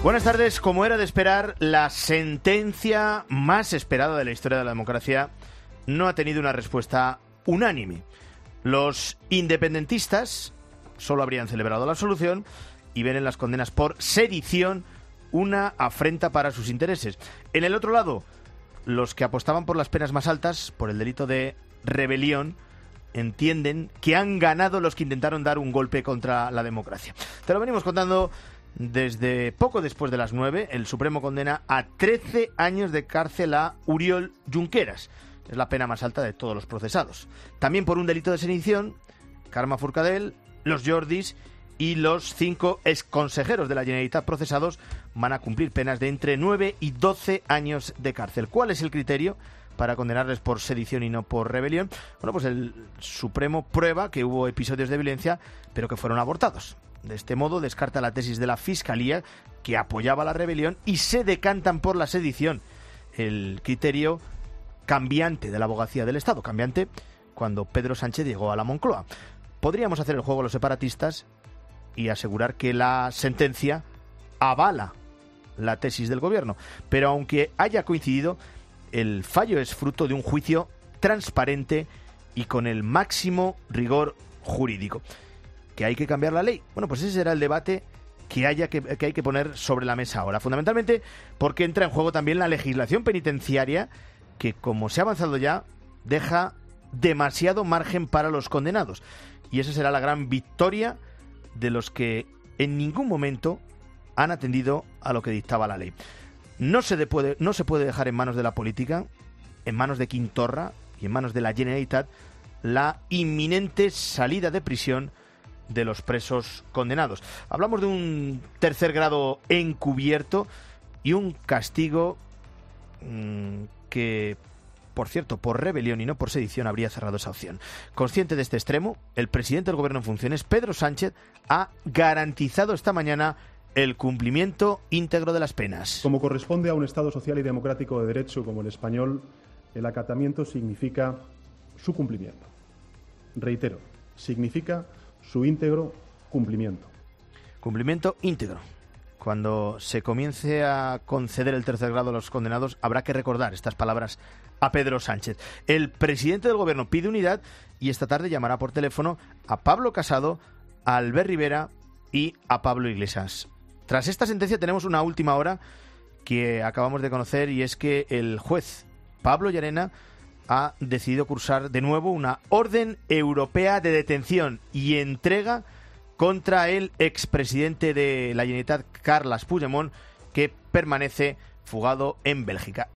Buenas tardes. Como era de esperar, la sentencia más esperada de la historia de la democracia no ha tenido una respuesta unánime. Los independentistas solo habrían celebrado la absolución y ven en las condenas por sedición una afrenta para sus intereses. En el otro lado, los que apostaban por las penas más altas, por el delito de rebelión, entienden que han ganado los que intentaron dar un golpe contra la democracia. Te lo venimos contando desde poco después de las 9. El Supremo condena a 13 años de cárcel a Oriol Junqueras. Es la pena más alta de todos los procesados. También por un delito de sedición, Carme Forcadell, los Jordis y los 5 exconsejeros de la Generalitat procesados van a cumplir penas de entre 9 y 12 años de cárcel. ¿Cuál es el criterio para condenarles por sedición y no por rebelión? Bueno, pues el Supremo prueba que hubo episodios de violencia, pero que fueron abortados. De este modo descarta la tesis de la Fiscalía, que apoyaba la rebelión, y se decantan por la sedición, el criterio cambiante de la abogacía del Estado, cambiante cuando Pedro Sánchez llegó a la Moncloa. Podríamos hacer el juego a los separatistas y asegurar que la sentencia avala la tesis del gobierno, pero aunque haya coincidido, el fallo es fruto de un juicio transparente y con el máximo rigor jurídico. ¿Que hay que cambiar la ley? Bueno, pues ese será el debate que hay que poner sobre la mesa ahora. Fundamentalmente porque entra en juego también la legislación penitenciaria, que, como se ha avanzado ya, deja demasiado margen para los condenados. Y esa será la gran victoria de los que en ningún momento han atendido a lo que dictaba la ley. No se puede dejar en manos de la política, en manos de Quim Torra y en manos de la Generalitat, la inminente salida de prisión de los presos condenados. Hablamos de un tercer grado encubierto y un castigo que, por cierto, por rebelión y no por sedición habría cerrado esa opción. Consciente de este extremo, el presidente del Gobierno en funciones, Pedro Sánchez, ha garantizado esta mañana el cumplimiento íntegro de las penas. Como corresponde a un Estado social y democrático de derecho como el español, el acatamiento significa su cumplimiento. Reitero, significa su íntegro cumplimiento. Cumplimiento íntegro. Cuando se comience a conceder el tercer grado a los condenados, habrá que recordar estas palabras a Pedro Sánchez. El presidente del Gobierno pide unidad y esta tarde llamará por teléfono a Pablo Casado, a Albert Rivera y a Pablo Iglesias. Tras esta sentencia tenemos una última hora que acabamos de conocer, y es que el juez Pablo Llarena ha decidido cursar de nuevo una orden europea de detención y entrega contra el expresidente de la Generalitat, Carles Puigdemont, que permanece fugado en Bélgica.